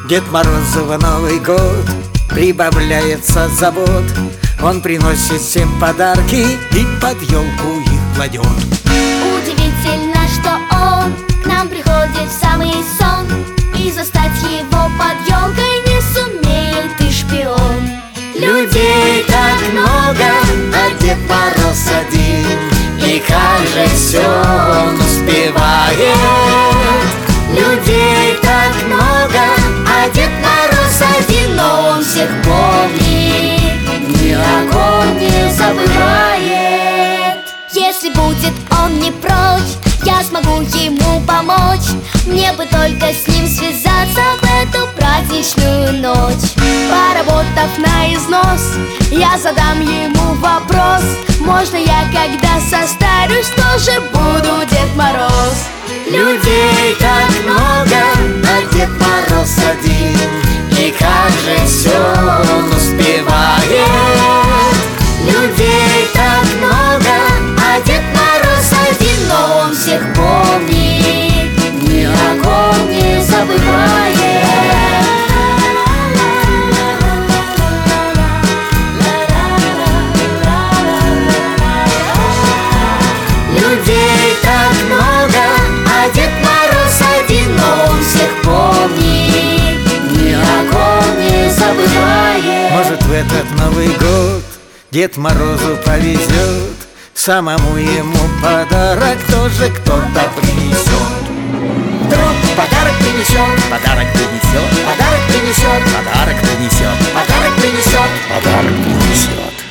Дед Мороз в Новый год прибавляется забот. Он приносит всем подарки и под елку их кладет. Удивительно, что он к нам приходит в самый сон, и застать его под елкой не сумеет и шпион. Людей так много, а Дед Мороз один, и как же все он успевает. Людей так много, а Дед Мороз один, но он всех помнит, ни о ком не забывает. Если будет он не прочь, я смогу ему помочь. Мне бы только с ним связаться в эту праздничную ночь. Поработав на износ, я задам ему вопрос: можно я, когда состарюсь, тоже буду Дед Мороз? Людей так много, а Дед Мороз один, и как же все он успевает. Людей так много, а Дед Мороз один, но он всех помнит, ни о ком не забывает. Людей так много, а Дед Мороз один, но он всех помнит, ни о ком не забывает. Может, в этот Новый год Дед Морозу повезет, самому ему подарок тоже кто-то принесет. Вдруг подарок принесет, подарок принесет, подарок принесет, подарок принесет, подарок принесет, подарок принесет.